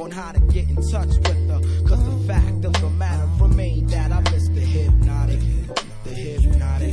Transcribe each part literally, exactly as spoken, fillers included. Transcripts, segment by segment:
on how to get in touch with her. Cause the fact of the matter remained that I miss the hypnotic, the hypnotic.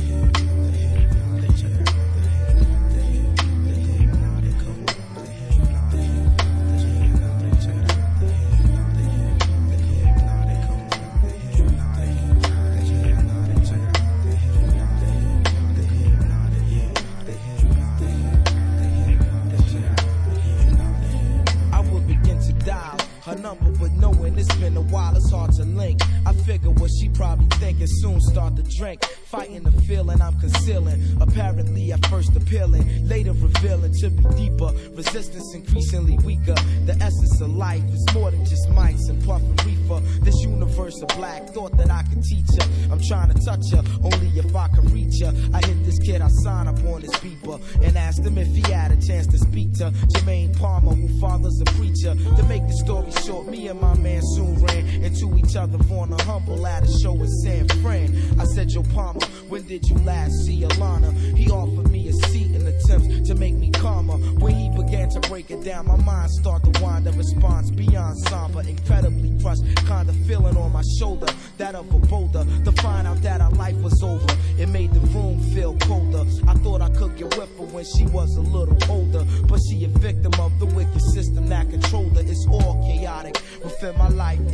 Her number, but knowing it's been a while, it's hard to link. I figure what she probably thinking, soon start to drink. Fighting the feeling I'm concealing, apparently at first appealing, later revealing to be deeper. Resistance increasingly weaker. The essence of life is more than just mice and puffing reefer. This universe of black thought that I could teach her. I'm trying to touch her, only if I can reach her. I hit this kid, I sign up on his beeper and asked him if he had a chance to speak to Jermaine Palmer, who father's a preacher. To make the story short, me and my man soon ran into each other on a humble at a show in San Fran. I said, Joe Palmer, when did you last see Alana? He offered me a seat in attempts to make me calmer. When he began to break it down, my mind started to wind a response beyond somber, incredibly crushed, kind of feeling on my shoulder, that of a boulder, to find out that our life was over. It made the room feel colder. I thought I could get with her when she was a little older, but she a victim of the wicked system that controlled her. It's all chaotic within my life.